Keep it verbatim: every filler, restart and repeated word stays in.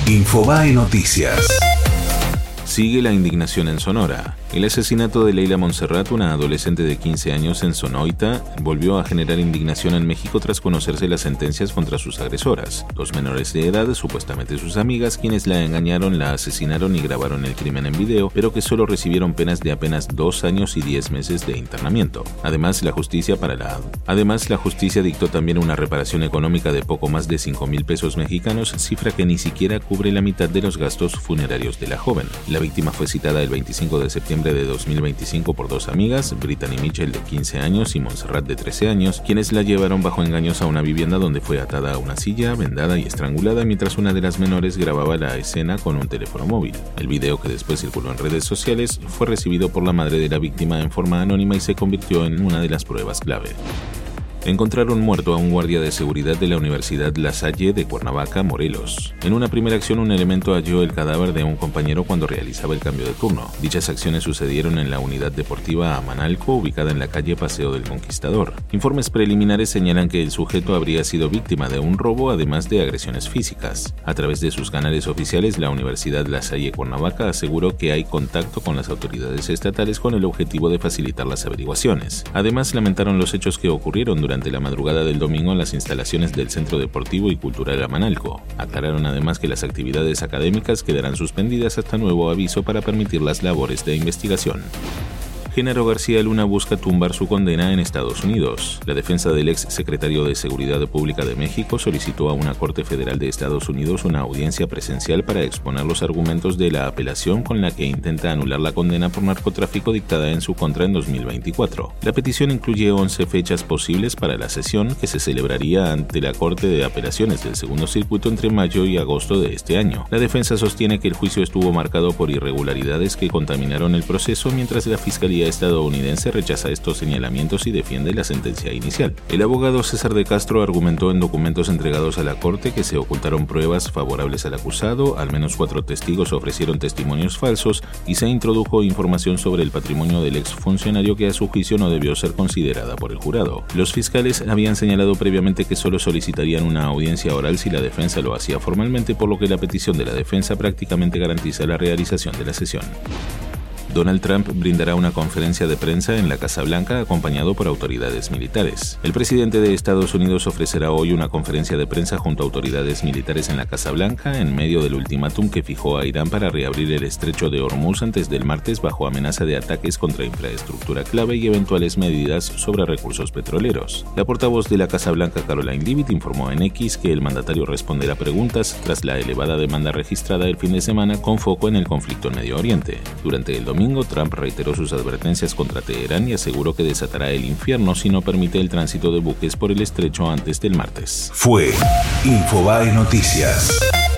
Infobae Noticias. Sigue la indignación en Sonora. El asesinato de Leila Montserrat, una adolescente de quince años en Sonoita, volvió a generar indignación en México tras conocerse las sentencias contra sus agresoras. Dos menores de edad, supuestamente sus amigas, quienes la engañaron, la asesinaron y grabaron el crimen en video, pero que solo recibieron penas de apenas dos años y diez meses de internamiento. Además, la justicia para la Además, la justicia dictó también una reparación económica de poco más de cinco mil pesos mexicanos, cifra que ni siquiera cubre la mitad de los gastos funerarios de la joven. La víctima fue citada el veinticinco de septiembre de dos mil veinticinco por dos amigas, Brittany Mitchell de quince años y Montserrat de trece años, quienes la llevaron bajo engaños a una vivienda donde fue atada a una silla, vendada y estrangulada mientras una de las menores grababa la escena con un teléfono móvil. El video, que después circuló en redes sociales, fue recibido por la madre de la víctima en forma anónima y se convirtió en una de las pruebas clave. Encontraron muerto a un guardia de seguridad de la Universidad La Salle de Cuernavaca, Morelos. En una primera acción, un elemento halló el cadáver de un compañero cuando realizaba el cambio de turno. Dichas acciones sucedieron en la unidad deportiva Amanalco, ubicada en la calle Paseo del Conquistador. Informes preliminares señalan que el sujeto habría sido víctima de un robo, además de agresiones físicas. A través de sus canales oficiales, la Universidad La Salle Cuernavaca aseguró que hay contacto con las autoridades estatales con el objetivo de facilitar las averiguaciones. Además, lamentaron los hechos que ocurrieron durante durante la madrugada del domingo en las instalaciones del Centro Deportivo y Cultural Amanalco. Aclararon además que las actividades académicas quedarán suspendidas hasta nuevo aviso para permitir las labores de investigación. Genaro García Luna busca tumbar su condena en Estados Unidos. La defensa del ex secretario de Seguridad Pública de México solicitó a una Corte Federal de Estados Unidos una audiencia presencial para exponer los argumentos de la apelación con la que intenta anular la condena por narcotráfico dictada en su contra en dos mil veinticuatro. La petición incluye once fechas posibles para la sesión, que se celebraría ante la Corte de Apelaciones del Segundo Circuito entre mayo y agosto de este año. La defensa sostiene que el juicio estuvo marcado por irregularidades que contaminaron el proceso, mientras la Fiscalía estadounidense rechaza estos señalamientos y defiende la sentencia inicial. El abogado César de Castro argumentó en documentos entregados a la Corte que se ocultaron pruebas favorables al acusado, al menos cuatro testigos ofrecieron testimonios falsos y se introdujo información sobre el patrimonio del exfuncionario que a su juicio no debió ser considerada por el jurado. Los fiscales habían señalado previamente que solo solicitarían una audiencia oral si la defensa lo hacía formalmente, por lo que la petición de la defensa prácticamente garantiza la realización de la sesión. Donald Trump brindará una conferencia de prensa en la Casa Blanca acompañado por autoridades militares. El presidente de Estados Unidos ofrecerá hoy una conferencia de prensa junto a autoridades militares en la Casa Blanca en medio del ultimátum que fijó a Irán para reabrir el estrecho de Hormuz antes del martes bajo amenaza de ataques contra infraestructura clave y eventuales medidas sobre recursos petroleros. La portavoz de la Casa Blanca, Caroline Leavitt, informó en X que el mandatario responderá preguntas tras la elevada demanda registrada el fin de semana con foco en el conflicto en Medio Oriente. Durante el domingo, Trump reiteró sus advertencias contra Teherán y aseguró que desatará el infierno si no permite el tránsito de buques por el estrecho antes del martes. Fue Infobae Noticias.